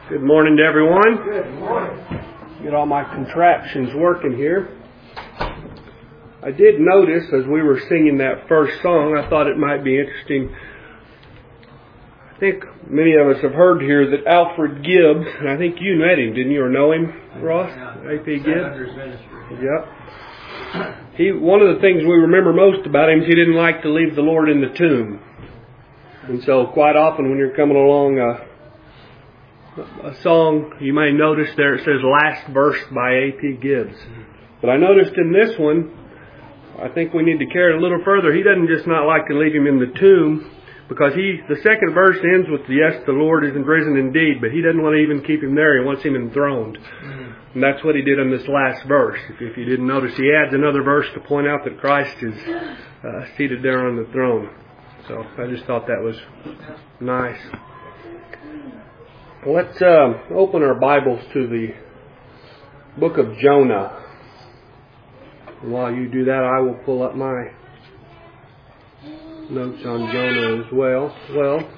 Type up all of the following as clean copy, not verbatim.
Good morning to everyone. Good morning. Get all my contraptions working here. I did notice as we were singing that first song, I thought it might be interesting. I think many of us have heard here that Alfred Gibbs, and I think you met him, didn't you, or know him, Ross? A.P. Gibbs? Yep. One of the things we remember most about him is he didn't like to leave the Lord in the tomb. And so quite often when you're coming along a song, you may notice there it says last verse by A.P. Gibbs. But I noticed in this one, I think we need to carry it a little further. He doesn't just not like to leave him in the tomb, because the second verse ends with, yes, the Lord is risen indeed, but he doesn't want to even keep him there. He wants him enthroned. And that's what he did in this last verse. If you didn't notice, he adds another verse to point out that Christ is seated there on the throne. So I just thought that was nice. Let's open our Bibles to the book of Jonah. And while you do that, I will pull up my notes on Jonah as well. Well,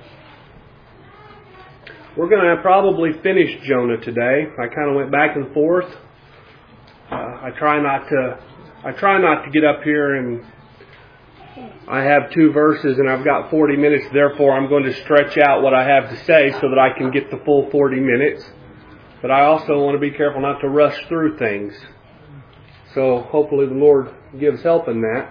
we're going to probably finish Jonah today. I kind of went back and forth. I try not to get up here and I have 2 verses and I've got 40 minutes. Therefore, I'm going to stretch out what I have to say so that I can get the full 40 minutes. But I also want to be careful not to rush through things. So hopefully the Lord gives help in that.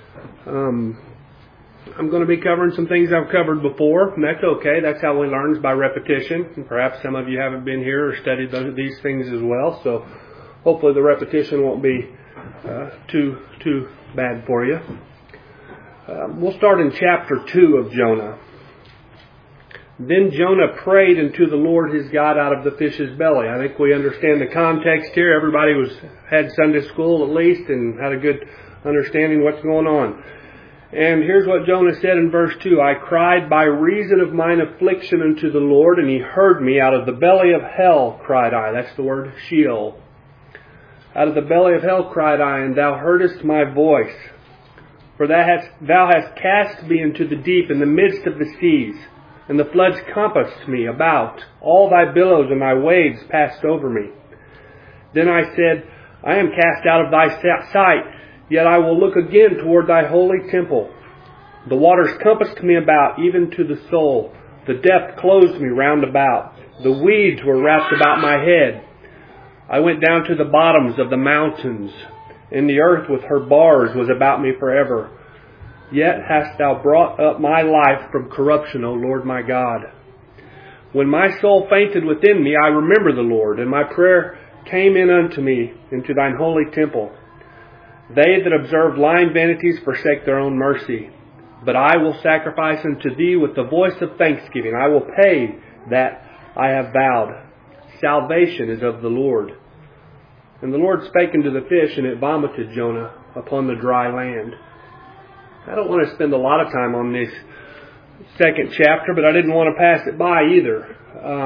I'm going to be covering some things I've covered before, and that's okay. That's how we learn, is by repetition. And perhaps some of you haven't been here or studied these things as well. So hopefully the repetition won't be too bad for you. We'll start in chapter 2 of Jonah. Then Jonah prayed unto the Lord his God out of the fish's belly. I think we understand the context here. Everybody had Sunday school at least and had a good understanding what's going on. And here's what Jonah said in verse 2. I cried by reason of mine affliction unto the Lord, and he heard me. Out of the belly of hell cried I. That's the word Sheol. Out of the belly of hell cried I, and thou heardest my voice. For thou hast cast me into the deep in the midst of the seas, and the floods compassed me about. All thy billows and thy waves passed over me. Then I said, I am cast out of thy sight, yet I will look again toward thy holy temple. The waters compassed me about, even to the soul. The depth closed me round about. The weeds were wrapped about my head. I went down to the bottoms of the mountains, and the earth with her bars was about me forever. Yet hast thou brought up my life from corruption, O Lord my God. When my soul fainted within me, I remember the Lord, and my prayer came in unto me into thine holy temple. They that observe lying vanities forsake their own mercy. But I will sacrifice unto thee with the voice of thanksgiving. I will pay that I have vowed. Salvation is of the Lord. And the Lord spake unto the fish, and it vomited Jonah upon the dry land. I don't want to spend a lot of time on this second chapter, but I didn't want to pass it by either.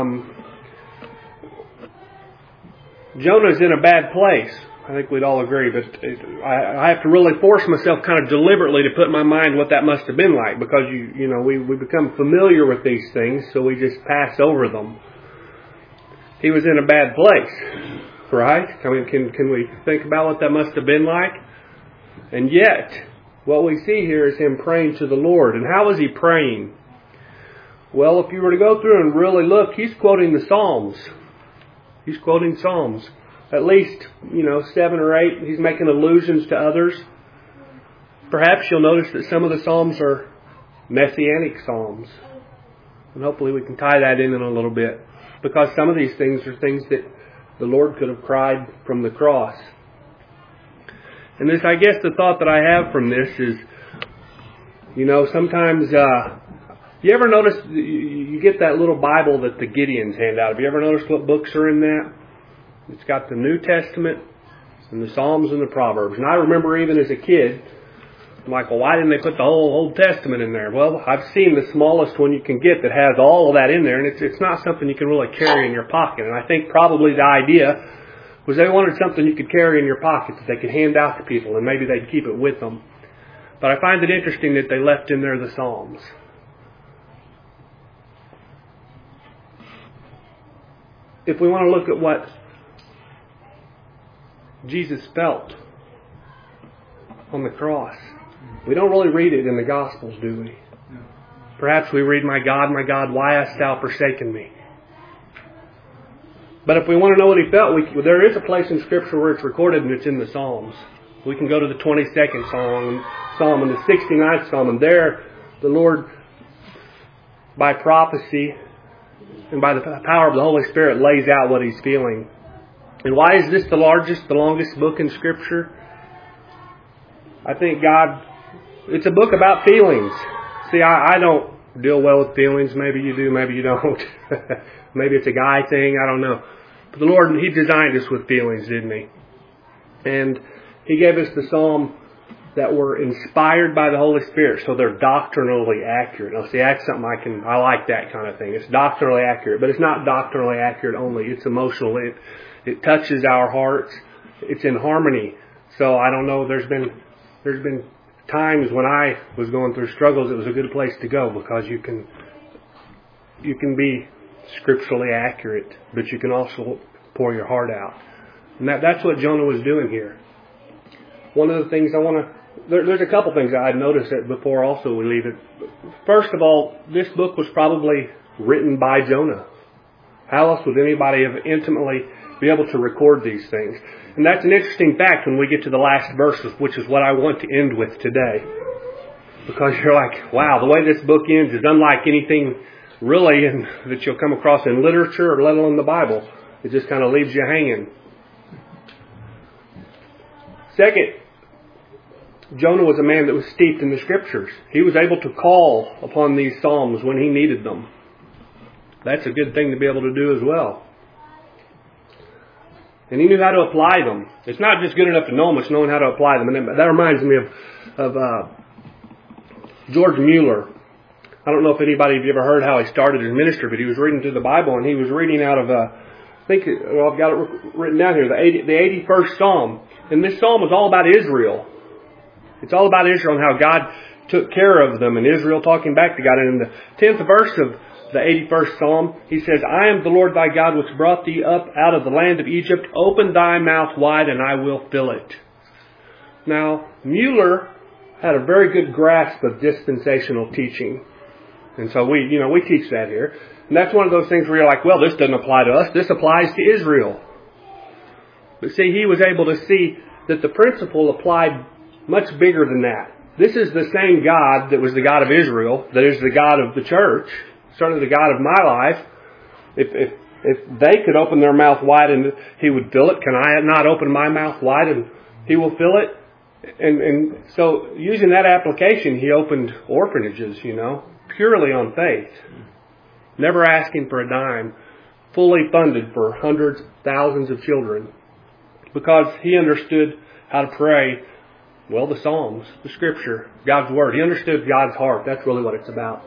Jonah's in a bad place. I think we'd all agree, but I have to really force myself kind of deliberately to put in my mind what that must have been like, because we become familiar with these things, so we just pass over them. He was in a bad place, right? I mean, can we think about what that must have been like? And yet, what we see here is him praying to the Lord. And how was he praying? Well, if you were to go through and really look, he's quoting the Psalms. He's quoting Psalms. At least, 7 or 8. He's making allusions to others. Perhaps you'll notice that some of the Psalms are messianic Psalms. And hopefully we can tie that in a little bit. Because some of these things are things that the Lord could have cried from the cross. And this, I guess the thought that I have from this is, sometimes, you ever notice, you get that little Bible that the Gideons hand out. Have you ever noticed what books are in that? It's got the New Testament and the Psalms and the Proverbs. And I remember even as a kid, I'm like, well, why didn't they put the whole Old Testament in there? Well, I've seen the smallest one you can get that has all of that in there, and it's not something you can really carry in your pocket. And I think probably the idea was they wanted something you could carry in your pocket that they could hand out to people, and maybe they'd keep it with them. But I find it interesting that they left in there the Psalms. if we want to look at what Jesus felt on the cross, we don't really read it in the Gospels, do we? Perhaps we read, my God, why hast thou forsaken me? But if we want to know what he felt, there is a place in Scripture where it's recorded, and it's in the Psalms. We can go to the 22nd Psalm and the 69th Psalm, and there the Lord, by prophecy and by the power of the Holy Spirit, lays out what he's feeling. And why is this the longest book in Scripture? I think it's a book about feelings. See, I don't deal well with feelings. Maybe you do, maybe you don't. Maybe it's a guy thing, I don't know. But the Lord, He designed us with feelings, didn't He? And He gave us the Psalm that were inspired by the Holy Spirit, so they're doctrinally accurate. Now, see, that's something I like that kind of thing. It's doctrinally accurate, but it's not doctrinally accurate only. It's emotional. It touches our hearts. It's in harmony. So I don't know. There's been times when I was going through struggles. It was a good place to go because you can be scripturally accurate, but you can also pour your heart out. And that's what Jonah was doing here. One of the things there's a couple things I'd noticed that before also we leave it. First of all, this book was probably written by Jonah. How else would anybody have intimately be able to record these things? And that's an interesting fact when we get to the last verses, which is what I want to end with today. Because you're like, wow, the way this book ends is unlike anything really that you'll come across in literature or let alone the Bible. It just kind of leaves you hanging. Second, Jonah was a man that was steeped in the Scriptures. He was able to call upon these Psalms when he needed them. That's a good thing to be able to do as well. And he knew how to apply them. It's not just good enough to know them, it's knowing how to apply them. And that reminds me of George Mueller. I don't know if anybody have ever heard how he started his ministry, but he was reading through the Bible, and he was reading out of, I've got it written down here, the 81st Psalm. And this Psalm is all about Israel. It's all about Israel and how God took care of them, and Israel talking back to God. And in the 10th verse of the 81st Psalm, he says, I am the Lord thy God, which brought thee up out of the land of Egypt. Open thy mouth wide, and I will fill it. Now, Mueller had a very good grasp of dispensational teaching. And so we teach that here. And that's one of those things where you're like, well, this doesn't apply to us. This applies to Israel. But see, he was able to see that the principle applied much bigger than that. This is the same God that was the God of Israel, that is the God of the church, certainly the God of my life. If they could open their mouth wide and He would fill it, can I not open my mouth wide and He will fill it? And so using that application, He opened orphanages, purely on faith. Never asking for a dime. Fully funded for hundreds, thousands of children. Because He understood how to pray. Well, the Psalms, the Scripture, God's Word. He understood God's heart. That's really what it's about.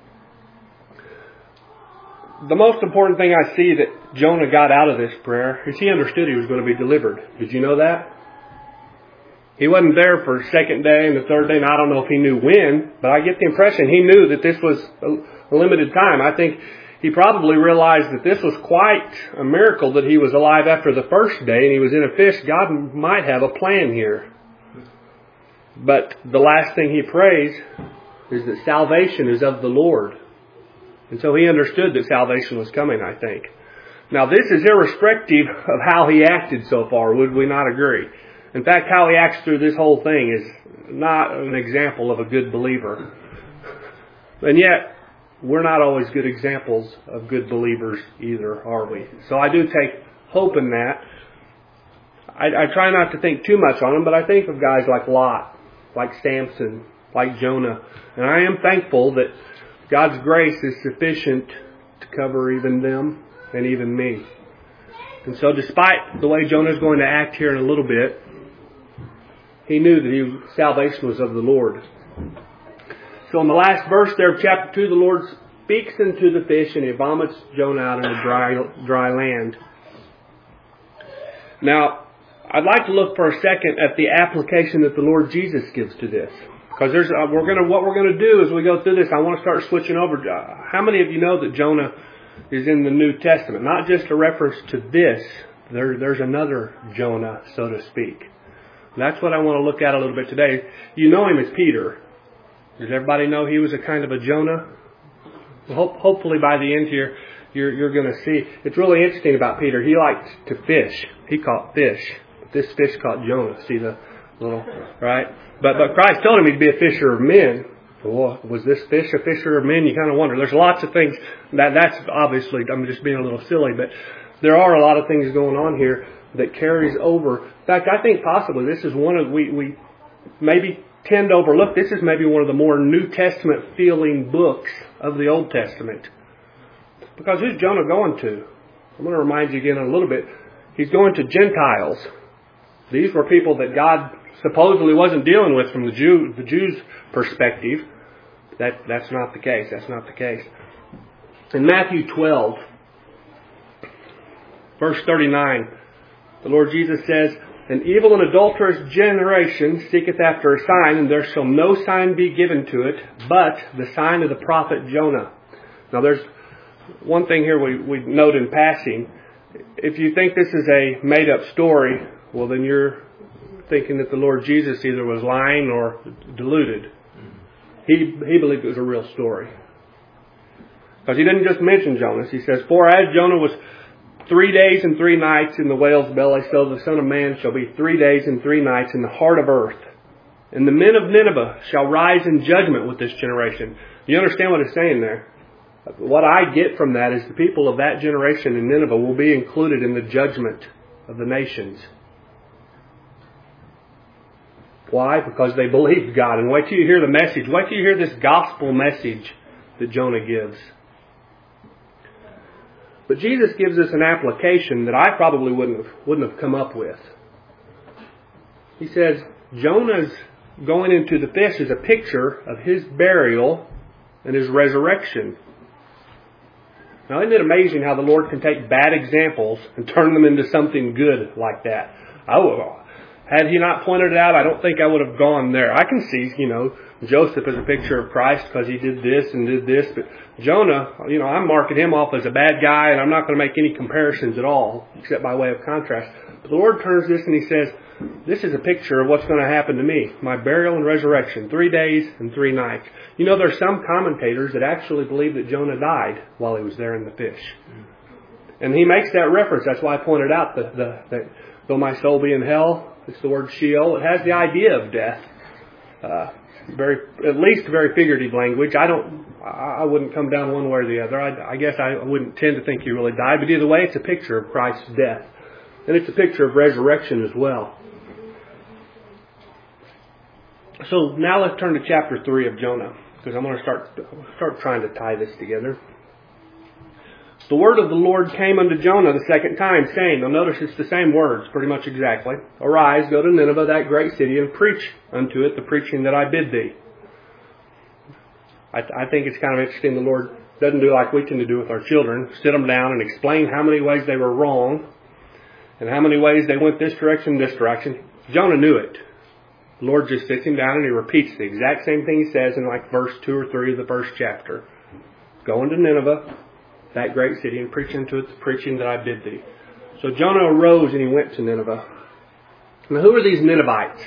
The most important thing I see that Jonah got out of this prayer is he understood he was going to be delivered. Did you know that? He wasn't there for the second day and the third day, and I don't know if he knew when, but I get the impression he knew that this was a limited time. I think he probably realized that this was quite a miracle that he was alive after the first day and he was in a fish. God might have a plan here. But the last thing he prays is that salvation is of the Lord. And so he understood that salvation was coming, I think. Now this is irrespective of how he acted so far, would we not agree? In fact, how he acts through this whole thing is not an example of a good believer. And yet, we're not always good examples of good believers either, are we? So I do take hope in that. I try not to think too much on them, but I think of guys like Lot, like Samson, like Jonah. And I am thankful that God's grace is sufficient to cover even them and even me. And so despite the way Jonah is going to act here in a little bit, he knew that salvation was of the Lord. So in the last verse there of chapter 2, the Lord speaks into the fish and He vomits Jonah out into dry land. Now, I'd like to look for a second at the application that the Lord Jesus gives to this. Because what we're going to do as we go through this, I want to start switching over. How many of you know that Jonah is in the New Testament. Not just a reference to this. There's another Jonah, so to speak. And that's what I want to look at a little bit today. You know him as Peter. Does everybody know he was a kind of a Jonah? Well, hopefully by the end here, you're going to see. It's really interesting about Peter. He liked to fish. He caught fish. But this fish caught Jonah. See the little, right? But Christ told him he'd be a fisher of men. Well, was this fish a fisher of men? You kind of wonder. There's lots of things. That's obviously, I'm just being a little silly, but there are a lot of things going on here that carries over. In fact, I think possibly this is one of, we maybe tend to overlook, this is maybe one of the more New Testament feeling books of the Old Testament. Because who's Jonah going to? I'm going to remind you again in a little bit. He's going to Gentiles. These were people that God supposedly wasn't dealing with from the Jews' perspective. That's not the case. That's not the case. In Matthew 12, verse 39, the Lord Jesus says, "An evil and adulterous generation seeketh after a sign, and there shall no sign be given to it, but the sign of the prophet Jonah." Now there's one thing here we note in passing. If you think this is a made-up story, well then you're thinking that the Lord Jesus either was lying or deluded. He believed it was a real story. Because he didn't just mention Jonah. He says, "For as Jonah was 3 days and 3 nights in the whale's belly, so the Son of Man shall be 3 days and 3 nights in the heart of earth. And the men of Nineveh shall rise in judgment with this generation." You understand what it's saying there? What I get from that is the people of that generation in Nineveh will be included in the judgment of the nations. Why? Because they believed God. And wait till you hear the message. Wait till you hear this gospel message that Jonah gives. But Jesus gives us an application that I probably wouldn't have come up with. He says, Jonah's going into the fish is a picture of his burial and his resurrection. Now, isn't it amazing how the Lord can take bad examples and turn them into something good like that? Had he not pointed it out, I don't think I would have gone there. I can see, Joseph as a picture of Christ because he did this and did this. But Jonah, I'm marking him off as a bad guy, and I'm not going to make any comparisons at all, except by way of contrast. But the Lord turns this and he says, this is a picture of what's going to happen to me. My burial and resurrection, 3 days and 3 nights. There's some commentators that actually believe that Jonah died while he was there in the fish. And he makes that reference. That's why I pointed out that though my soul be in hell, it's the word Sheol. It has the idea of death. At least very figurative language. I wouldn't come down one way or the other. I guess I wouldn't tend to think he really died. But either way, it's a picture of Christ's death. And it's a picture of resurrection as well. So now let's turn to chapter 3 of Jonah, because I'm going to start trying to tie this together. The word of the Lord came unto Jonah the second time, saying, now notice it's the same words, pretty much exactly. Arise, go to Nineveh, that great city, and preach unto it the preaching that I bid thee. I think it's kind of interesting the Lord doesn't do like we tend to do with our children, sit them down and explain how many ways they were wrong, and how many ways they went this direction, this direction. Jonah knew it. The Lord just sits him down and he repeats the exact same thing he says in like verse 2 or 3 of the first chapter. Go into Nineveh, that great city, and preach unto it the preaching that I bid thee. So Jonah arose and he went to Nineveh. Now who are these Ninevites?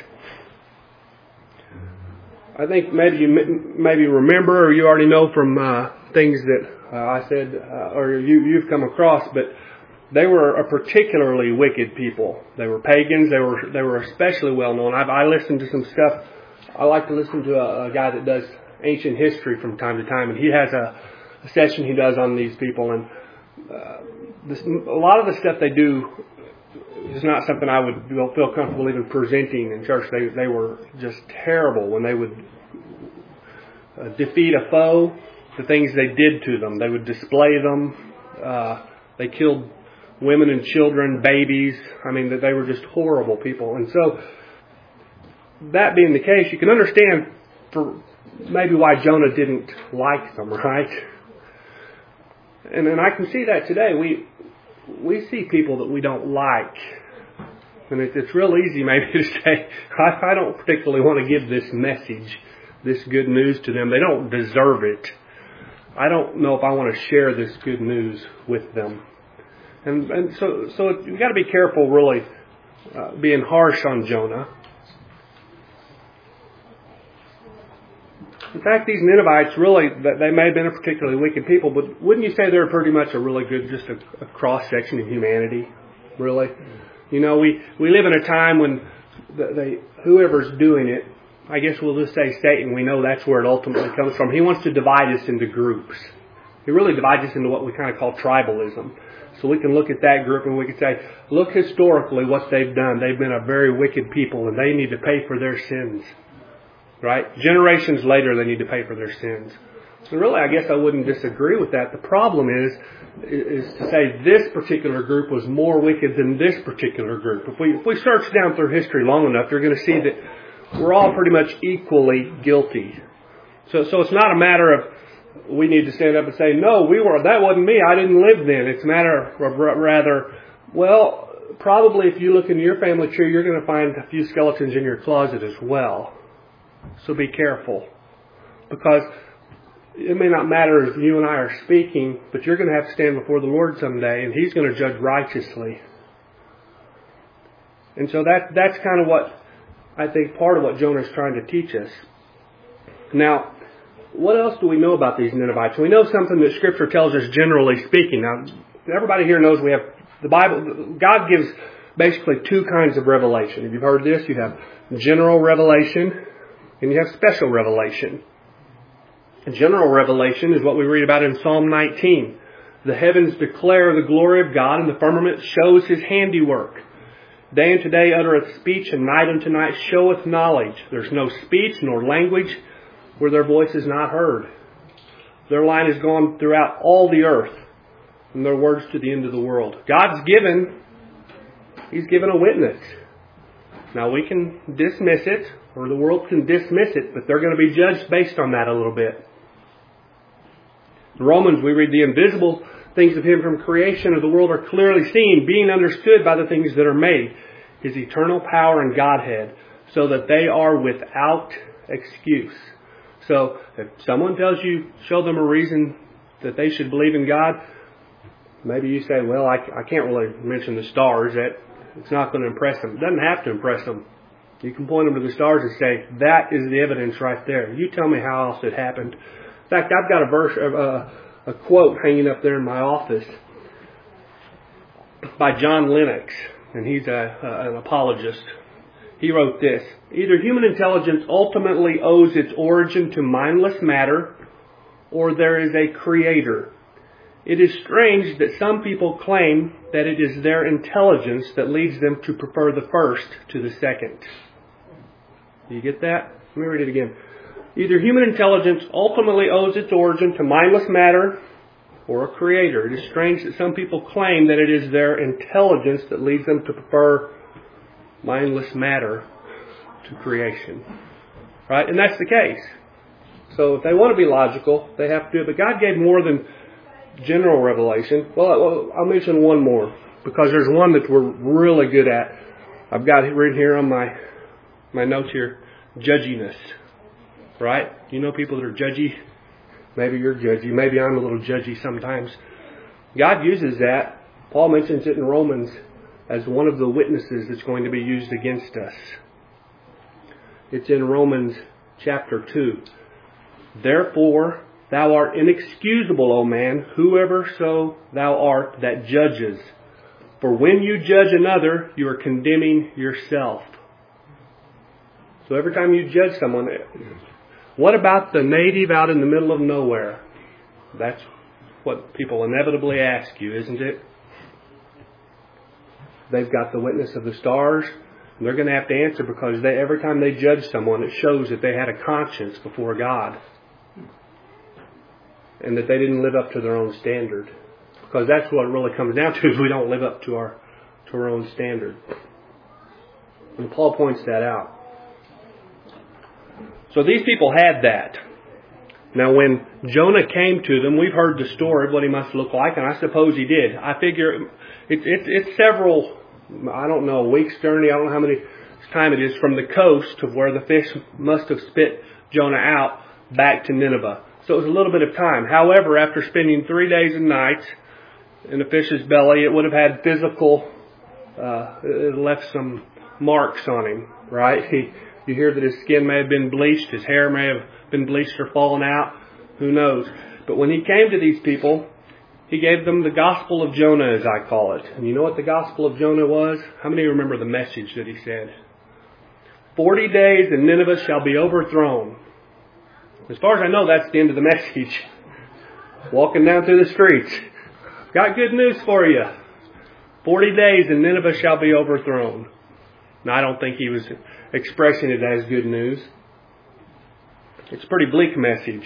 I think maybe you remember, or you already know from things that I said, or you've come across, but they were a particularly wicked people. They were pagans. They were especially well known. I listened to some stuff. I like to listen to a guy that does ancient history from time to time, and he has a session he does on these people. And a lot of the stuff they do is not something I would feel comfortable even presenting in church. They were just terrible when they would defeat a foe. The things they did to them, they would display them. They killed women and children, babies. I mean, that they were just horrible people. And so, that being the case, you can understand for maybe why Jonah didn't like them, right? And I can see that today. We see people that we don't like. And it's real easy maybe to say, I don't particularly want to give this message, this good news to them. They don't deserve it. I don't know if I want to share this good news with them. And so you've got to be careful, really, being harsh on Jonah. In fact, these Ninevites, really, they may have been a particularly wicked people, but wouldn't you say they're pretty much a really good, just a cross-section of humanity, really? You know, we live in a time when whoever's doing it, I guess we'll just say Satan, we know that's where it ultimately comes from. He wants to divide us into groups. He really divides us into what we kind of call tribalism. So we can look at that group and we can say, look historically what they've done. They've been a very wicked people and they need to pay for their sins. Right? Generations later, they need to pay for their sins. So really, I guess I wouldn't disagree with that. The problem is to say this particular group was more wicked than this particular group. If we search down through history long enough, you're going to see that we're all pretty much equally guilty. So it's not a matter of we need to stand up and say, no, that wasn't me. I didn't live then. It's a matter of rather, well, probably if you look into your family tree, you're going to find a few skeletons in your closet as well. So be careful. Because it may not matter if you and I are speaking, but you're going to have to stand before the Lord someday, and He's going to judge righteously. And so that's kind of what I think part of what Jonah is trying to teach us. Now, what else do we know about these Ninevites? We know something that Scripture tells us generally speaking. Now, everybody here knows we have the Bible. God gives basically two kinds of revelation. If you've heard this, you have general revelation and you have special revelation. General revelation is what we read about in Psalm 19. The heavens declare the glory of God, and the firmament shows His handiwork. Day unto day uttereth speech, and night unto night showeth knowledge. There's no speech nor language where their voice is not heard. Their line has gone throughout all the earth, and their words to the end of the world. He's given a witness. Now we can dismiss it, or the world can dismiss it, but they're going to be judged based on that a little bit. In Romans, we read, the invisible things of Him from creation of the world are clearly seen, being understood by the things that are made, His eternal power and Godhead, so that they are without excuse. So if someone tells you, show them a reason that they should believe in God, maybe you say, well, I can't really mention the stars. That it's not going to impress them. It doesn't have to impress them. You can point them to the stars and say, that is the evidence right there. You tell me how else it happened. In fact, I've got a verse, a quote hanging up there in my office by John Lennox, and he's an apologist. He wrote this: either human intelligence ultimately owes its origin to mindless matter, or there is a creator. It is strange that some people claim that it is their intelligence that leads them to prefer the first to the second. Do you get that? Let me read it again. Either human intelligence ultimately owes its origin to mindless matter or a creator. It is strange that some people claim that it is their intelligence that leads them to prefer mindless matter to creation. Right? And that's the case. So if they want to be logical, they have to do it. But God gave more than general revelation. Well, I'll mention one more, because there's one that we're really good at. I've got it written here on my notes here. Judginess. Right? You know people that are judgy? Maybe you're judgy. Maybe I'm a little judgy sometimes. God uses that. Paul mentions it in Romans as one of the witnesses that's going to be used against us. It's in Romans chapter 2. Therefore, thou art inexcusable, O man, whoever so thou art that judges. For when you judge another, you are condemning yourself. So every time you judge someone, what about the native out in the middle of nowhere? That's what people inevitably ask you, isn't it? They've got the witness of the stars, and they're going to have to answer, because every time they judge someone, it shows that they had a conscience before God, and that they didn't live up to their own standard. Because that's what it really comes down to, is we don't live up to our own standard. And Paul points that out. So these people had that. Now when Jonah came to them, we've heard the story of what he must look like, and I suppose he did. I figure it's several, I don't know, weeks journey, I don't know how many time it is, from the coast of where the fish must have spit Jonah out back to Nineveh. So it was a little bit of time. However, after spending 3 days and nights in a fish's belly, it would have had physical, it left some marks on him, right? You hear that his skin may have been bleached, his hair may have been bleached or fallen out, who knows. But when he came to these people, he gave them the Gospel of Jonah, as I call it. And you know what the Gospel of Jonah was? How many remember the message that he said? 40 days and Nineveh shall be overthrown. As far as I know, that's the end of the message. Walking down through the streets. Got good news for you. 40 days and Nineveh shall be overthrown. Now, I don't think he was expressing it as good news. It's a pretty bleak message.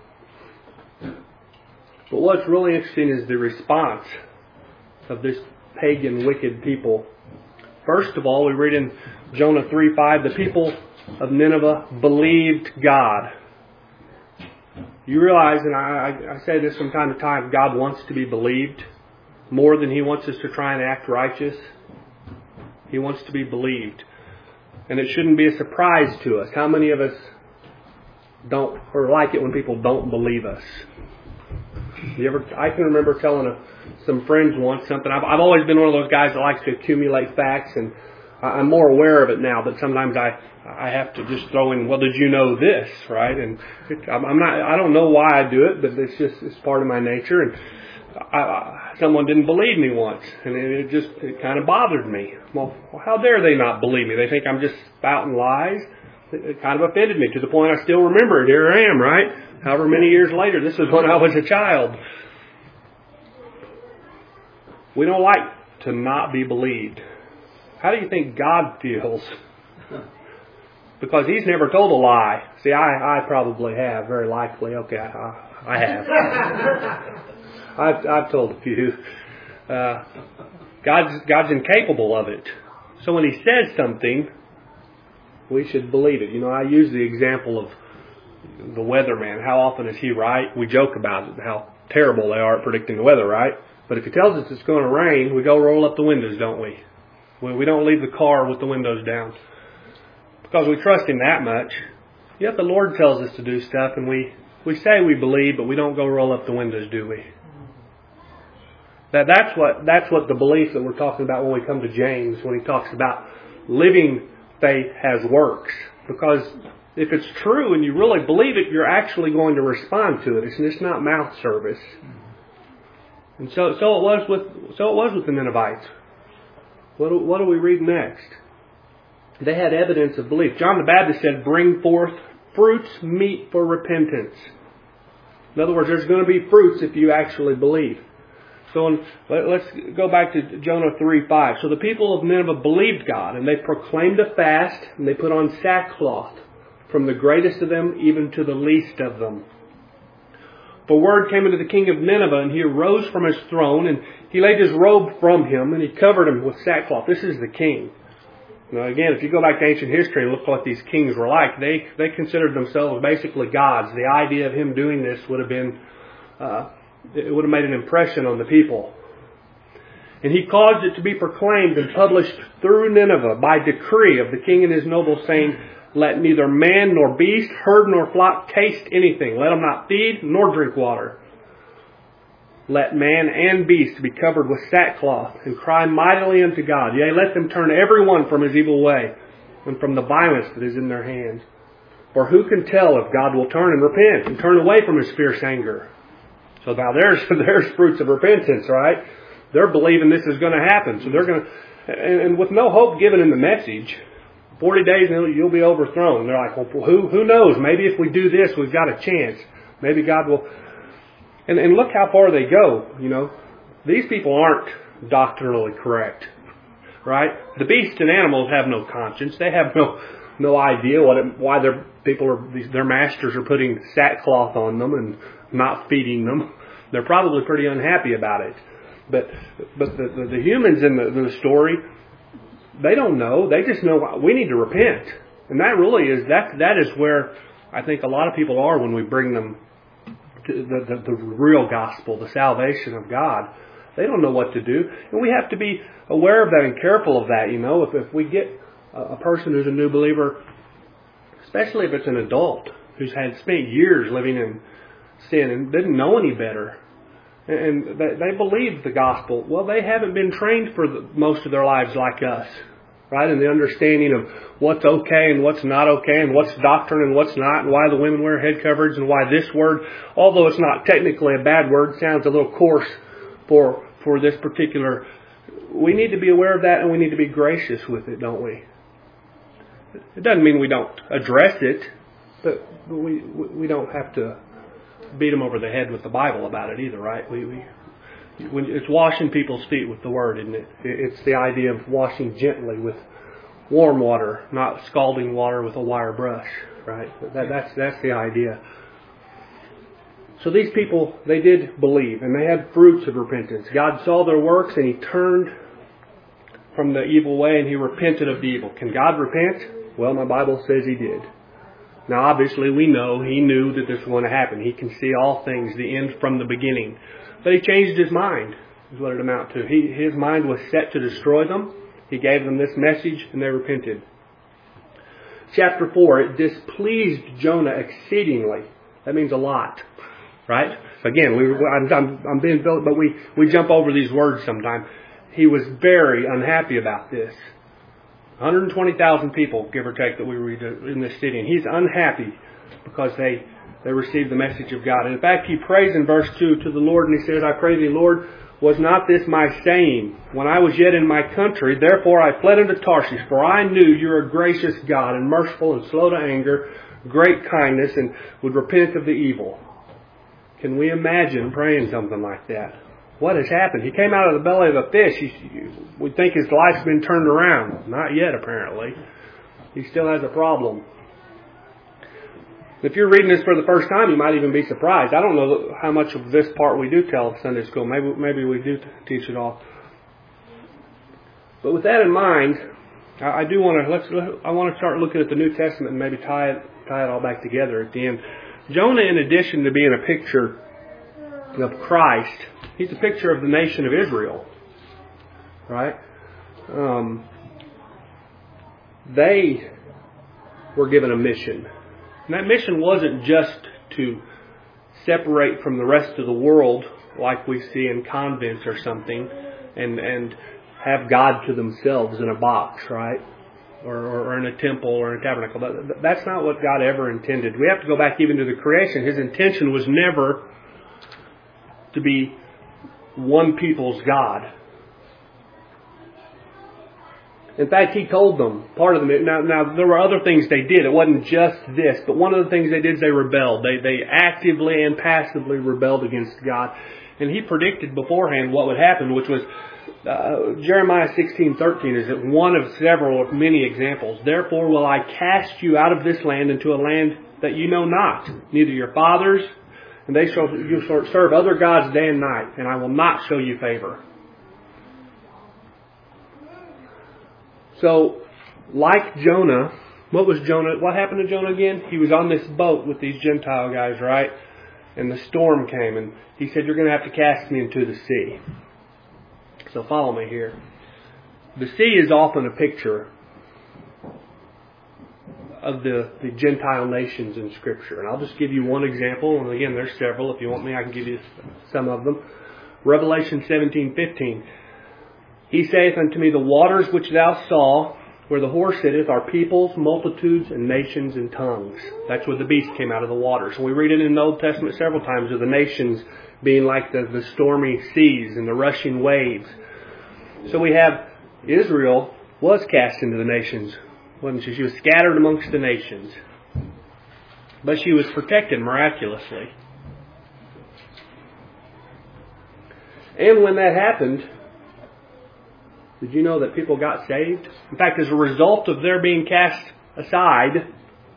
But what's really interesting is the response of this pagan, wicked people. First of all, we read in Jonah 3:5, the people of Nineveh believed God. You realize, and I say this from time to time, God wants to be believed more than He wants us to try and act righteous. He wants to be believed. And it shouldn't be a surprise to us. How many of us don't, or like it when people don't believe us? I can remember telling some friends once something. I've always been one of those guys that likes to accumulate facts, and I'm more aware of it now. But sometimes I have to just throw in, well, did you know this, right? And I don't know why I do it, but it's part of my nature. And someone didn't believe me once, and it kind of bothered me. Well, how dare they not believe me? They think I'm just spouting lies. It kind of offended me to the point I still remember it. Here I am, right? However many years later, this is when I was a child. We don't like to not be believed. How do you think God feels? Because He's never told a lie. See, I probably have, very likely. Okay, I have. I've told a few. God's incapable of it. So when He says something, we should believe it. You know, I use the example of the weatherman. How often is he right? We joke about it, how terrible they are at predicting the weather, right? But if He tells us it's going to rain, we go roll up the windows, don't we? We don't leave the car with the windows down. Because we trust Him that much. Yet the Lord tells us to do stuff, and we say we believe, but we don't go roll up the windows, do we? That's what the belief that we're talking about when we come to James, when he talks about living faith has works. Because if it's true and you really believe it, you're actually going to respond to it. It's not mouth service. And so it was with the Ninevites. What do we read next? They had evidence of belief. John the Baptist said, "Bring forth fruits meet for repentance." In other words, there's going to be fruits if you actually believe. So let's go back to Jonah 3:5. So the people of Nineveh believed God, and they proclaimed a fast, and they put on sackcloth, from the greatest of them even to the least of them. For word came into the king of Nineveh, and he arose from his throne, and he laid his robe from him, and he covered him with sackcloth. This is the king. Now again, if you go back to ancient history and look what these kings were like, they considered themselves basically gods. The idea of him doing this would have been, it would have made an impression on the people. And he caused it to be proclaimed and published through Nineveh by decree of the king and his nobles, saying, "Let neither man nor beast, herd nor flock taste anything. Let them not feed nor drink water. Let man and beast be covered with sackcloth, and cry mightily unto God. Yea, let them turn every one from his evil way, and from the violence that is in their hands. For who can tell if God will turn and repent, and turn away from His fierce anger?" So now there's fruits of repentance, right? They're believing this is going to happen. So they're going to, and with no hope given in the message, 40 days and you'll be overthrown. They're like, well, who knows? Maybe if we do this, we've got a chance. Maybe God will. And look how far they go. You know, these people aren't doctrinally correct, right? The beasts and animals have no conscience. They have no idea why their masters are putting sackcloth on them and not feeding them. They're probably pretty unhappy about it. But the humans in the story, they don't know. They just know we need to repent. And that really is, that is where I think a lot of people are when we bring them to the real gospel, the salvation of God. They don't know what to do. And we have to be aware of that and careful of that. You know, if we get a person who's a new believer, especially if it's an adult who's had spent years living sin and didn't know any better. And they believed the gospel. Well, they haven't been trained for most of their lives like us, right? And the understanding of what's okay and what's not okay, and what's doctrine and what's not, and why the women wear head coverage, and why this word, although it's not technically a bad word, sounds a little coarse for this particular. We need to be aware of that, and we need to be gracious with it, don't we? It doesn't mean we don't address it, but we don't have to beat them over the head with the Bible about it either, right? It's washing people's feet with the Word, isn't it? It's the idea of washing gently with warm water, not scalding water with a wire brush, right? That's the idea. So these people, they did believe, and they had fruits of repentance. God saw their works, and He turned from the evil way, and He repented of the evil. Can God repent? Well, my Bible says He did. Now, obviously, we know He knew that this was going to happen. He can see all things, the end from the beginning. But He changed His mind, is what it amounted to. His mind was set to destroy them. He gave them this message, and they repented. Chapter 4, it displeased Jonah exceedingly. That means a lot, right? Again, I'm being built, but we jump over these words sometimes. He was very unhappy about this. 120,000 people, give or take, that we read in this city. And he's unhappy because they received the message of God. And in fact, he prays in verse 2 to the Lord, and he says, I pray thee, Lord, was not this my saying when I was yet in my country? Therefore I fled unto Tarshish, for I knew you are a gracious God, and merciful, and slow to anger, great kindness, and would repent of the evil. Can we imagine praying something like that? What has happened? He came out of the belly of a fish. We think his life's been turned around. Not yet, apparently. He still has a problem. If you're reading this for the first time, you might even be surprised. I don't know how much of this part we do tell Sunday school. Maybe we do teach it all. But with that in mind, I want to start looking at the New Testament and maybe tie it all back together at the end. Jonah, in addition to being a picture of Christ, he's a picture of the nation of Israel, right? They were given a mission. And that mission wasn't just to separate from the rest of the world like we see in convents or something and have God to themselves in a box, right? Or in a temple or in a tabernacle. That's not what God ever intended. We have to go back even to the creation. His intention was never to be one people's God. In fact, He told them, part of them, now there were other things they did. It wasn't just this, but one of the things they did is they rebelled. They actively and passively rebelled against God. And He predicted beforehand what would happen, which was Jeremiah 16:13 is one of several of many examples. Therefore will I cast you out of this land into a land that you know not, neither your fathers, and you shall serve other gods day and night, and I will not show you favor. So, like Jonah, what happened to Jonah again? He was on this boat with these Gentile guys, right? And the storm came, and he said, you're going to have to cast me into the sea. So follow me here. The sea is often a picture of the Gentile nations in Scripture. And I'll just give you one example. And again, there's several. If you want me, I can give you some of them. Revelation 17:15. He saith unto me, the waters which thou saw, where the horse sitteth, are peoples, multitudes, and nations, and tongues. That's where the beast came out of the water. So we read it in the Old Testament several times of the nations being like the stormy seas and the rushing waves. So we have Israel was cast into the nations, wasn't she? She was scattered amongst the nations. But she was protected miraculously. And when that happened, did you know that people got saved? In fact, as a result of their being cast aside,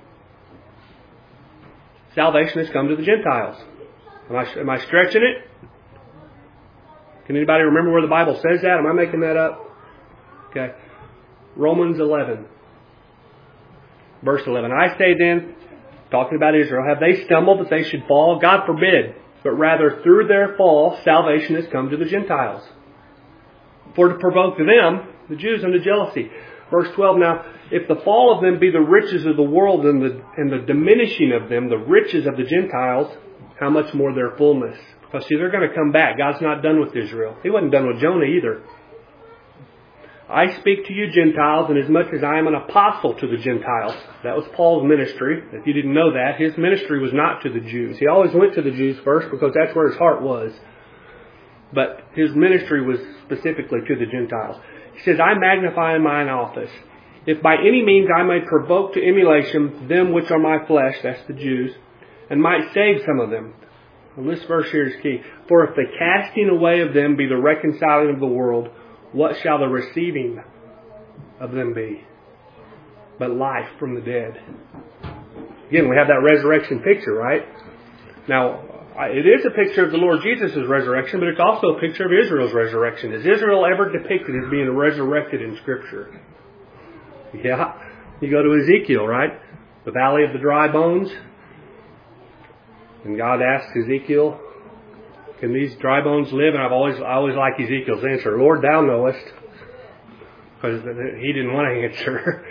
salvation has come to the Gentiles. Am I stretching it? Can anybody remember where the Bible says that? Am I making that up? Okay. Romans 11. Verse 11. I say then, talking about Israel, have they stumbled that they should fall? God forbid. But rather through their fall, salvation has come to the Gentiles. For to provoke them, the Jews, unto jealousy. Verse 12, now, if the fall of them be the riches of the world and the diminishing of them, the riches of the Gentiles, how much more their fullness. Because see, they're going to come back. God's not done with Israel. He wasn't done with Jonah either. I speak to you Gentiles, inasmuch as I am an apostle to the Gentiles. That was Paul's ministry. If you didn't know that, his ministry was not to the Jews. He always went to the Jews first because that's where his heart was. But his ministry was specifically to the Gentiles. He says, I magnify in mine office, if by any means I may provoke to emulation them which are my flesh, that's the Jews, and might save some of them. And this verse here is key. For if the casting away of them be the reconciling of the world, what shall the receiving of them be? But life from the dead. Again, we have that resurrection picture, right? Now, it is a picture of the Lord Jesus' resurrection, but it's also a picture of Israel's resurrection. Is Israel ever depicted as being resurrected in Scripture? Yeah. You go to Ezekiel, right? The valley of the dry bones. And God asks Ezekiel, can these dry bones live? And I always like Ezekiel's answer, Lord, thou knowest. Because he didn't want to answer.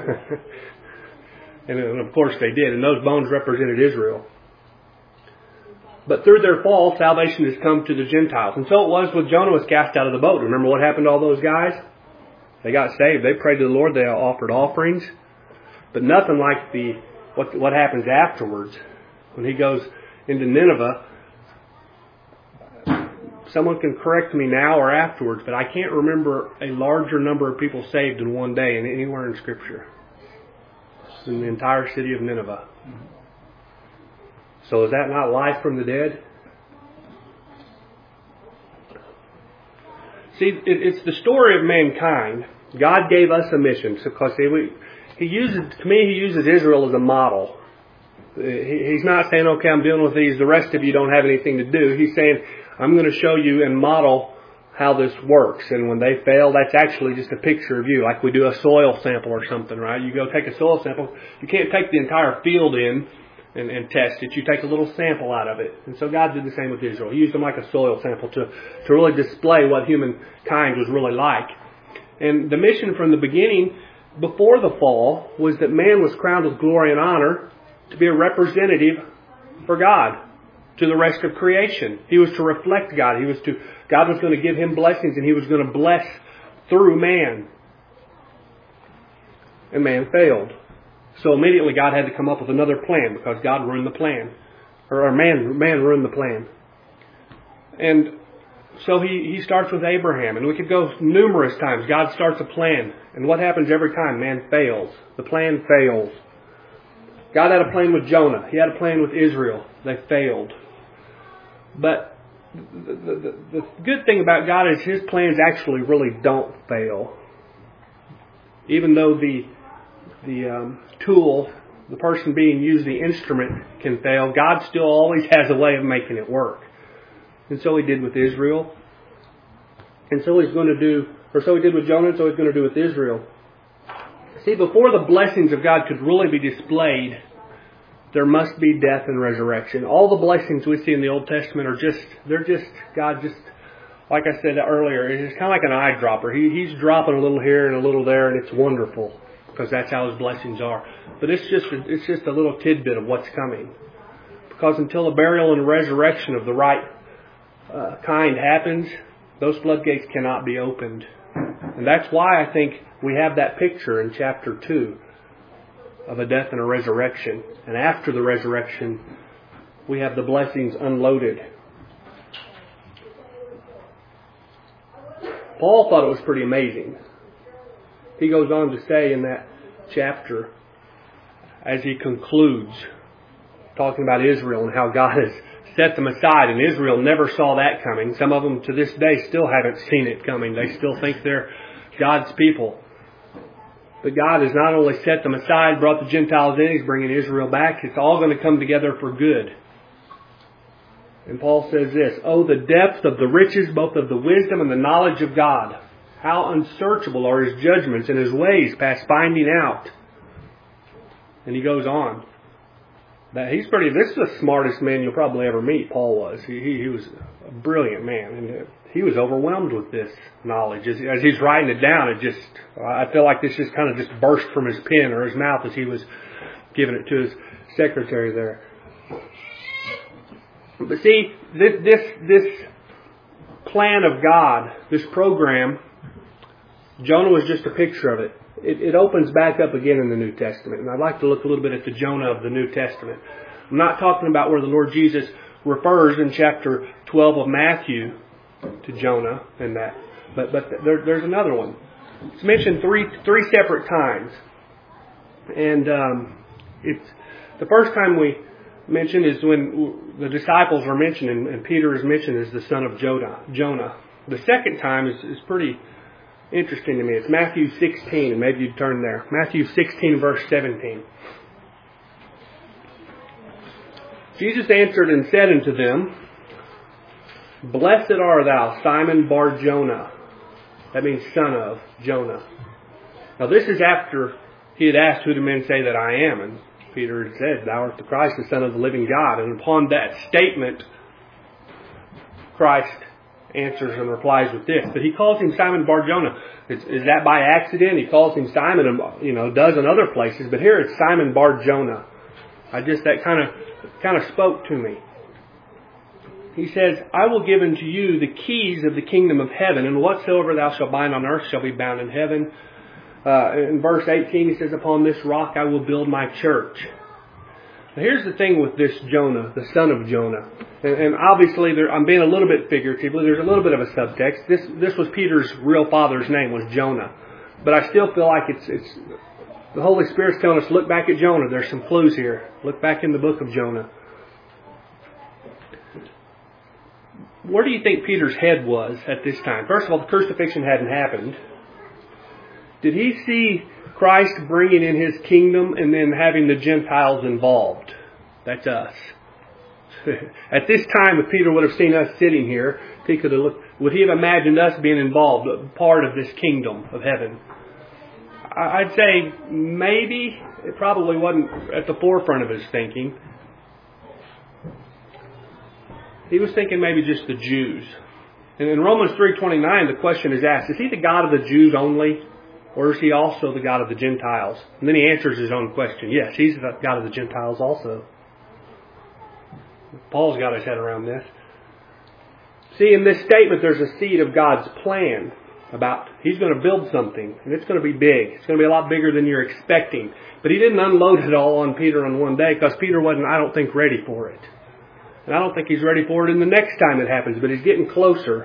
And of course they did. And those bones represented Israel. But through their fall, salvation has come to the Gentiles. And so it was when Jonah was cast out of the boat. Remember what happened to all those guys? They got saved. They prayed to the Lord. They offered offerings. But nothing like what happens afterwards. When he goes into Nineveh, someone can correct me now or afterwards, but I can't remember a larger number of people saved in one day anywhere in Scripture. In the entire city of Nineveh. So is that not life from the dead? See, it's the story of mankind. God gave us a mission. Because He uses Israel as a model. He's not saying, okay, I'm dealing with these. The rest of you don't have anything to do. He's saying, I'm going to show you and model how this works. And when they fail, that's actually just a picture of you. Like we do a soil sample or something, right? You go take a soil sample. You can't take the entire field in and test it. You take a little sample out of it. And so God did the same with Israel. He used them like a soil sample to really display what humankind was really like. And the mission from the beginning, before the fall, was that man was crowned with glory and honor to be a representative for God to the rest of creation. He was to reflect God. God was going to give him blessings, and he was going to bless through man. And man failed. So immediately God had to come up with another plan because God ruined the plan. Or man ruined the plan. And so he starts with Abraham. And we could go numerous times. God starts a plan. And what happens every time? Man fails. The plan fails. God had a plan with Jonah. He had a plan with Israel. They failed. But the good thing about God is His plans actually really don't fail. Even though the tool, the person being used, the instrument, can fail, God still always has a way of making it work. And so He did with Israel. And so He's going to do, or so He did with Jonah, and so He's going to do with Israel. See, before the blessings of God could really be displayed, there must be death and resurrection. All the blessings we see in the Old Testament God just, like I said earlier, it's kind of like an eyedropper. He's dropping a little here and a little there, and it's wonderful because that's how His blessings are. But it's just a little tidbit of what's coming. Because until the burial and resurrection of the right kind happens, those floodgates cannot be opened. And that's why I think we have that picture in chapter 2 of a death and a resurrection. And after the resurrection, we have the blessings unloaded. Paul thought it was pretty amazing. He goes on to say in that chapter, as he concludes, talking about Israel and how God has set them aside, and Israel never saw that coming. Some of them to this day still haven't seen it coming. They still think they're God's people. But God has not only set them aside, brought the Gentiles in, He's bringing Israel back. It's all going to come together for good. And Paul says this, "Oh, the depth of the riches, both of the wisdom and the knowledge of God. How unsearchable are His judgments and His ways past finding out." And he goes on. This is the smartest man you'll probably ever meet, Paul was. He was a brilliant man. And he was overwhelmed with this knowledge. As he's writing it down, I feel like this just kind of just burst from his pen or his mouth as he was giving it to his secretary there. But see, this plan of God, this program, Jonah was just a picture of it. It opens back up again in the New Testament. And I'd like to look a little bit at the Jonah of the New Testament. I'm not talking about where the Lord Jesus refers in chapter 12 of Matthew to Jonah and that. But there's another one. It's mentioned three separate times. And it's the first time we mention is when the disciples are mentioned and Peter is mentioned as the son of Jonah. The second time is pretty interesting to me. It's Matthew 16, and maybe you'd turn there. Matthew 16, verse 17. Jesus answered and said unto them, Blessed art thou, Simon Bar-Jonah. That means son of Jonah. Now this is after he had asked, Who do men say that I am? And Peter had said, Thou art the Christ, the Son of the living God. And upon that statement, Christ answers and replies with this. But he calls him Simon Bar-Jonah. Is that by accident? He calls him Simon, a dozen other places. But here it's Simon Bar-Jonah. That kind of spoke to me. He says, I will give unto you the keys of the kingdom of heaven, and whatsoever thou shalt bind on earth shall be bound in heaven. In verse 18 he says, Upon this rock I will build my church. Now here's the thing with this Jonah, the son of Jonah. And obviously I'm being a little bit figurative. There's a little bit of a subtext. This was Peter's real father's name, was Jonah. But I still feel like it's the Holy Spirit's telling us, look back at Jonah. There's some clues here. Look back in the book of Jonah. Where do you think Peter's head was at this time? First of all, the crucifixion hadn't happened. Did he see Christ bringing in His kingdom and then having the Gentiles involved? That's us. At this time, if Peter would have seen us sitting here, he could have looked, would he have imagined us being involved, part of this kingdom of heaven? I'd say maybe it probably wasn't at the forefront of his thinking. He was thinking maybe just the Jews. And in Romans 3:29, the question is asked, is He the God of the Jews only? Or is He also the God of the Gentiles? And then he answers his own question. Yes, He's the God of the Gentiles also. Paul's got his head around this. See, in this statement, there's a seed of God's plan about He's going to build something, and it's going to be big. It's going to be a lot bigger than you're expecting. But He didn't unload it all on Peter in one day, because Peter wasn't, I don't think, ready for it. And I don't think he's ready for it in the next time it happens, but he's getting closer.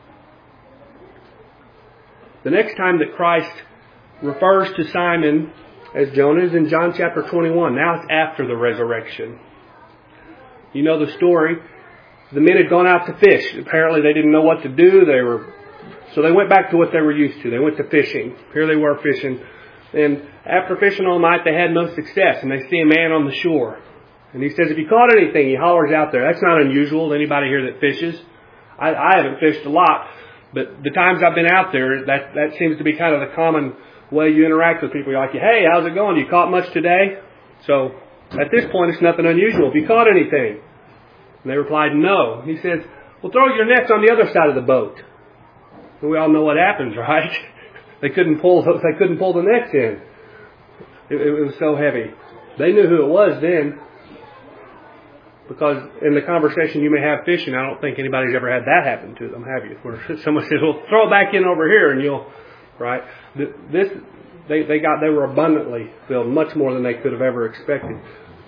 The next time that Christ refers to Simon as Jonah is in John chapter 21. Now it's after the resurrection. You know the story. The men had gone out to fish. Apparently they didn't know what to do. So they went back to what they were used to. They went to fishing. Here they were fishing. And after fishing all night, they had no success. And they see a man on the shore. And he says, if you caught anything, he hollers out there. That's not unusual to anybody here that fishes. I haven't fished a lot. But the times I've been out there, that seems to be kind of the common way you interact with people. You're like, hey, how's it going? You caught much today? So at this point, it's nothing unusual. Have you caught anything? And they replied, no. He says, well, throw your nets on the other side of the boat. And we all know what happens, right? They couldn't pull the nets in. It was so heavy. They knew who it was then. Because in the conversation you may have fishing, I don't think anybody's ever had that happen to them, have you? Where someone says, well, throw it back in over here and you'll, right? They were abundantly filled, much more than they could have ever expected.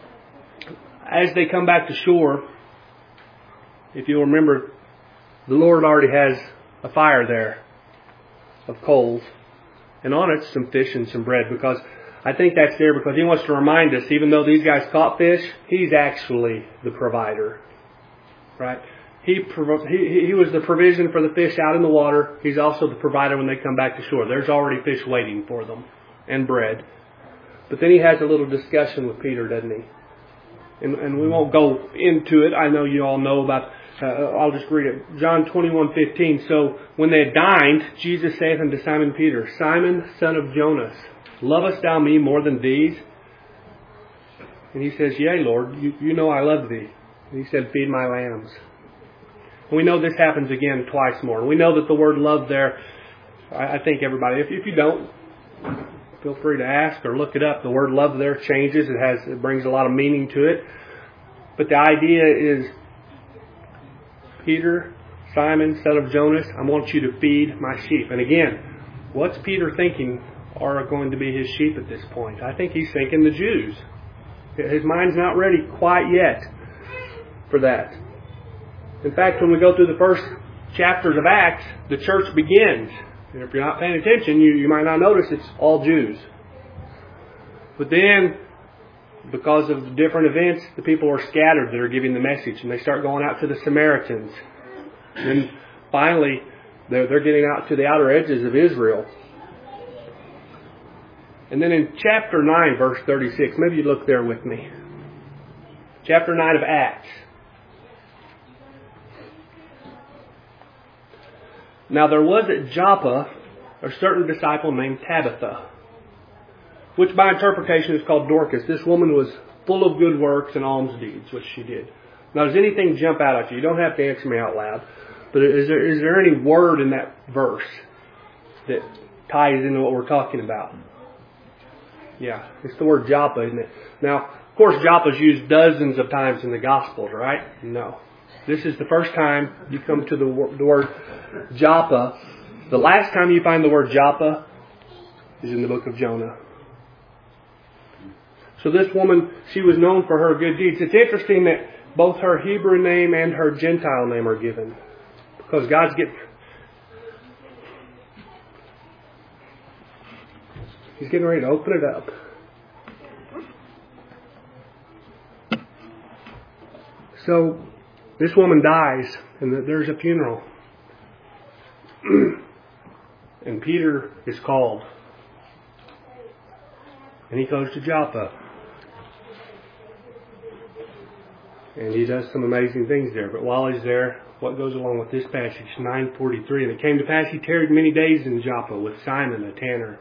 As they come back to shore, if you'll remember, the Lord already has a fire there of coals. And on it, some fish and some bread, because I think that's there because He wants to remind us, even though these guys caught fish, He's actually the provider. Right? He was the provision for the fish out in the water. He's also the provider when they come back to shore. There's already fish waiting for them and bread. But then He has a little discussion with Peter, doesn't He? And we won't go into it. I know you all know about I'll just read it. John 21:15. So when they had dined, Jesus saith unto Simon Peter, Simon, son of Jonas, lovest thou me more than these? And he says, Yea, Lord, you know I love thee. And He said, Feed my lambs. And we know this happens again twice more. And we know that the word love there, I think everybody, if you don't, feel free to ask or look it up. The word love there changes. It brings a lot of meaning to it. But the idea is Peter, Simon, son of Jonas, I want you to feed my sheep. And again, what's Peter thinking are going to be his sheep at this point? I think he's thinking the Jews. His mind's not ready quite yet for that. In fact, when we go through the first chapters of Acts, the church begins. And if you're not paying attention, you might not notice it's all Jews. But then, because of different events, the people are scattered that are giving the message. And they start going out to the Samaritans. And finally, they're getting out to the outer edges of Israel. And then in chapter 9, verse 36, maybe you look there with me. Chapter 9 of Acts. Now there was at Joppa a certain disciple named Tabitha, which by interpretation is called Dorcas. This woman was full of good works and alms deeds, which she did. Now does anything jump out at you? You don't have to answer me out loud. But is there any word in that verse that ties into what we're talking about? Yeah, it's the word Joppa, isn't it? Now, of course, Joppa is used dozens of times in the Gospels, right? No. This is the first time you come to the word Joppa. The last time you find the word Joppa is in the book of Jonah. So this woman, she was known for her good deeds. It's interesting that both her Hebrew name and her Gentile name are given. Because God's He's getting ready to open it up. So, this woman dies, and there's a funeral. And Peter is called. And he goes to Joppa. And he does some amazing things there. But while he's there, what goes along with this passage? 9:43. And it came to pass he tarried many days in Joppa with Simon the tanner.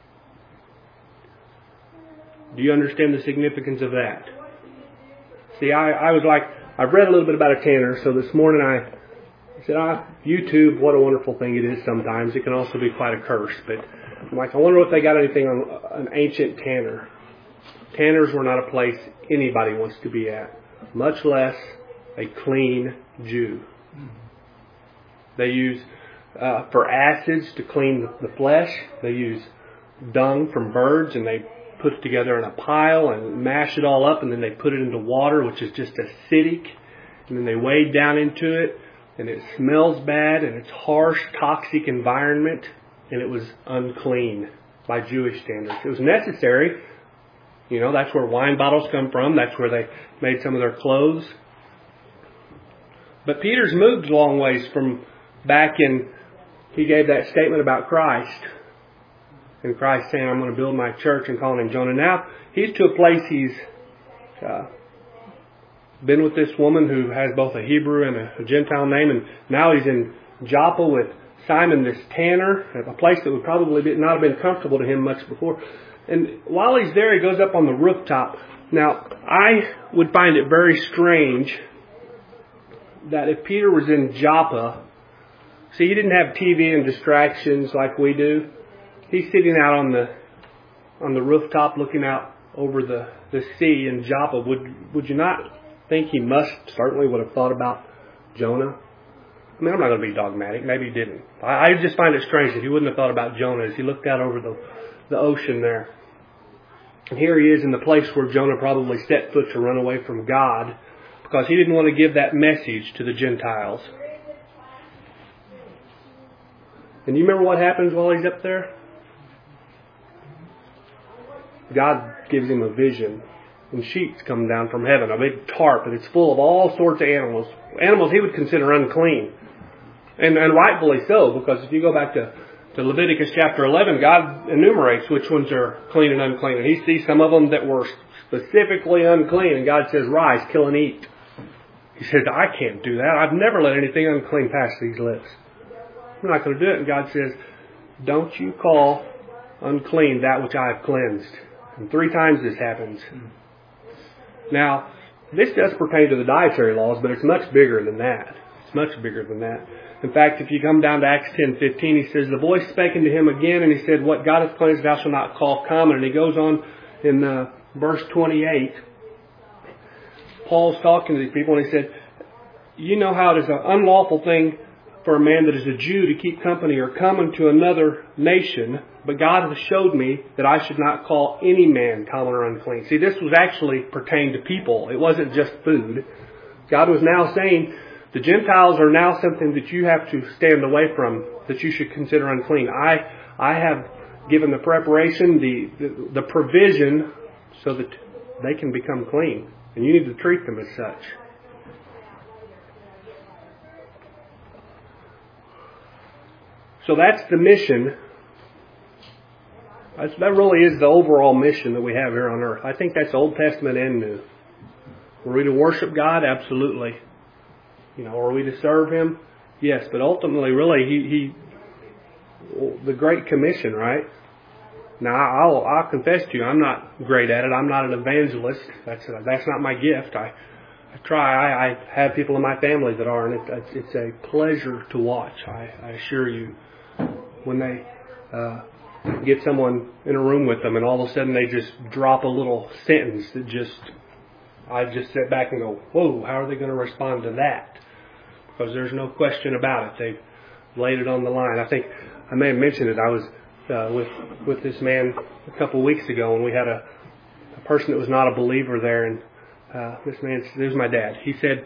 Do you understand the significance of that? See, I was like, I've read a little bit about a tanner, so this morning I said, YouTube, what a wonderful thing it is sometimes. It can also be quite a curse. But I'm like, I wonder if they got anything on an ancient tanner. Tanners were not a place anybody wants to be at, much less a clean Jew. They use, for acids to clean the flesh, they use dung from birds, and they put it together in a pile and mash it all up, and then they put it into water, which is just acidic, and then they wade down into it, and it smells bad, and it's harsh, toxic environment, and it was unclean by Jewish standards. It was necessary. You know, that's where wine bottles come from. That's where they made some of their clothes. But Peter's moved a long ways from back in, he gave that statement about Christ. And Christ saying, I'm going to build my church, and calling him Jonah. Now, he's to a place he's been with this woman who has both a Hebrew and a Gentile name. And now he's in Joppa with Simon this tanner, a place that would probably not have been comfortable to him much before. And while he's there, he goes up on the rooftop. Now, I would find it very strange that if Peter was in Joppa, see, he didn't have TV and distractions like we do. He's sitting out on the rooftop looking out over the sea in Joppa. Would you not think he certainly would have thought about Jonah? I mean, I'm not going to be dogmatic. Maybe he didn't. I just find it strange that he wouldn't have thought about Jonah as he looked out over the ocean there. And here he is in the place where Jonah probably set foot to run away from God, because he didn't want to give that message to the Gentiles. And you remember what happens while he's up there? God gives him a vision, and sheets come down from heaven, a big tarp, and it's full of all sorts of animals. Animals he would consider unclean. And rightfully so, because if you go back to Leviticus chapter 11, God enumerates which ones are clean and unclean. And he sees some of them that were specifically unclean, and God says, rise, kill and eat. He says, I can't do that. I've never let anything unclean pass these lips. I'm not going to do it. And God says, don't you call unclean that which I have cleansed. And 3 times this happens. Now, this does pertain to the dietary laws, but it's much bigger than that. It's much bigger than that. In fact, if you come down to Acts 10:15, he says, the voice spake unto him again, and he said, what God hath cleansed thou shalt not call common. And he goes on in verse 28. Paul's talking to these people, and he said, you know how it is an unlawful thing for a man that is a Jew to keep company or come into another nation, but God has showed me that I should not call any man common or unclean. See, this was actually pertained to people. It wasn't just food. God was now saying the Gentiles are now something that you have to stand away from, that you should consider unclean. I have given the preparation, the provision, so that they can become clean. And you need to treat them as such. So that's the mission. That really is the overall mission that we have here on earth. I think that's Old Testament and New. Were we to worship God? Absolutely. Are we to serve Him? Yes, but ultimately, really, the Great Commission, right? Now, I'll confess to you, I'm not great at it. I'm not an evangelist. That's not my gift. I try. I have people in my family that are, and it's a pleasure to watch. I assure you, when they get someone in a room with them, and all of a sudden they just drop a little sentence that I just sit back and go, whoa, how are they going to respond to that? Because there's no question about it. They've laid it on the line. I think I may have mentioned it. I was with this man a couple of weeks ago, and we had a person that was not a believer there, and this was my dad. He said,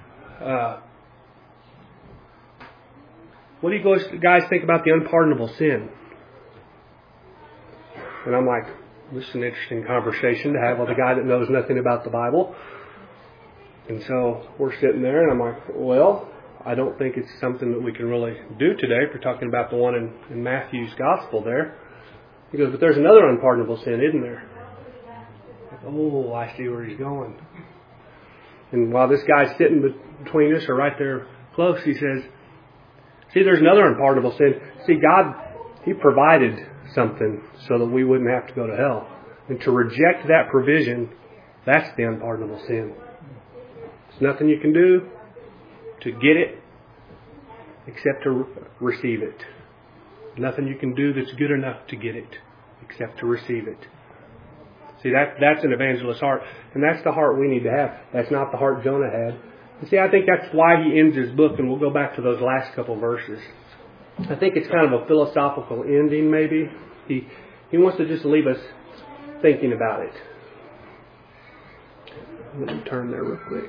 what do you guys think about the unpardonable sin? And I'm like, this is an interesting conversation to have with a guy that knows nothing about the Bible. And so we're sitting there, and I'm like, well, I don't think it's something that we can really do today if we're talking about the one in Matthew's Gospel there. He goes, but there's another unpardonable sin, isn't there? Oh, I see where he's going. And while this guy's sitting between us or right there close, he says, see, there's another unpardonable sin. See, God, He provided something so that we wouldn't have to go to hell. And to reject that provision, that's the unpardonable sin. There's nothing you can do to get it except to receive it. Nothing you can do that's good enough to get it except to receive it. See, that's an evangelist's heart. And that's the heart we need to have. That's not the heart Jonah had. And see, I think that's why he ends his book, and we'll go back to those last couple verses. I think it's kind of a philosophical ending, maybe. He wants to just leave us thinking about it. Let me turn there real quick.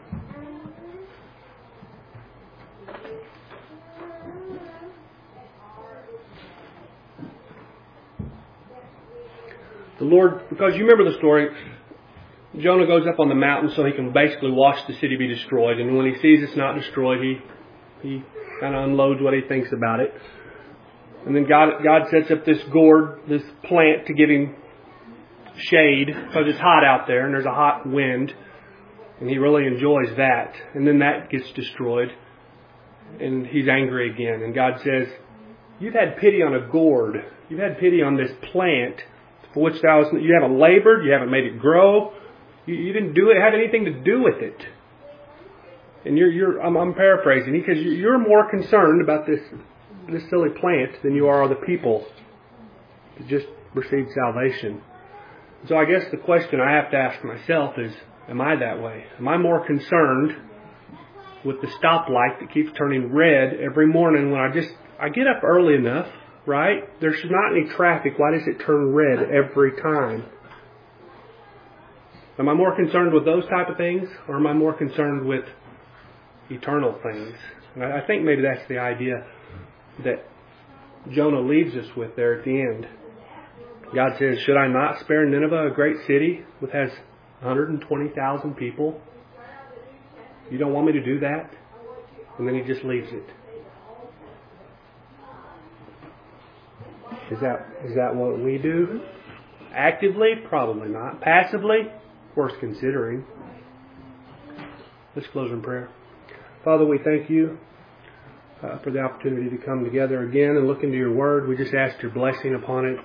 The Lord, because you remember the story, Jonah goes up on the mountain so he can basically watch the city be destroyed. And when he sees it's not destroyed, he kind of unloads what he thinks about it. And then God sets up this gourd, this plant to give him shade because it's hot out there and there's a hot wind. And he really enjoys that. And then that gets destroyed. And he's angry again. And God says, you've had pity on a gourd. You've had pity on this plant for which you haven't labored. You haven't made it grow. You didn't have anything to do with it. And I'm paraphrasing because you're more concerned about this silly plant than you are the people that just received salvation. So I guess the question I have to ask myself is, am I that way? Am I more concerned with the stoplight that keeps turning red every morning when I get up early enough, right? There's not any traffic. Why does it turn red every time? Am I more concerned with those type of things, or am I more concerned with eternal things? And I think maybe that's the idea that Jonah leaves us with there at the end. God says, should I not spare Nineveh, a great city which has 120,000 people? You don't want me to do that? And then He just leaves it. Is that what we do? Actively? Probably not. Passively? Worth considering. Let's close in prayer. Father, we thank You for the opportunity to come together again and look into Your Word. We just ask Your blessing upon it.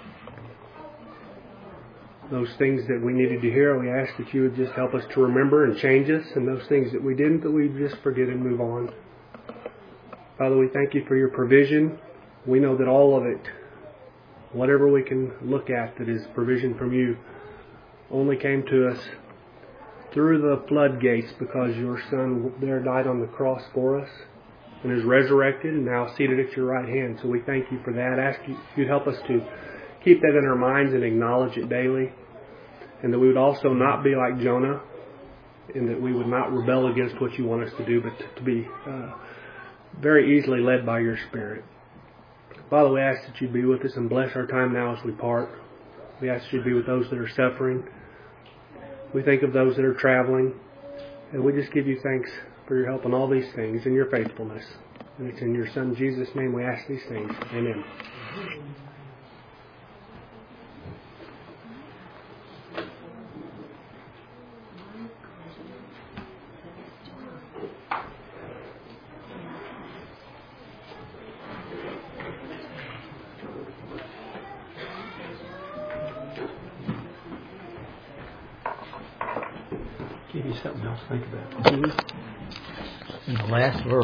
Those things that we needed to hear, we ask that You would just help us to remember and change us, and those things that we didn't, that we just forget and move on. Father, we thank You for Your provision. We know that all of it, whatever we can look at that is provision from You, only came to us through the floodgates because your Son there died on the cross for us and is resurrected and now seated at your right hand. So we thank you for that. Ask you if you'd help us to keep that in our minds and acknowledge it daily, and that we would also not be like Jonah, and that we would not rebel against what you want us to do, but to be very easily led by your Spirit. Father, we ask that you be with us and bless our time now as we part. We ask that you be with those that are suffering. We think of those that are traveling. And we just give you thanks for your help in all these things and your faithfulness. And it's in your Son Jesus' name we ask these things. Amen. Give you something else to think about. In the last verse.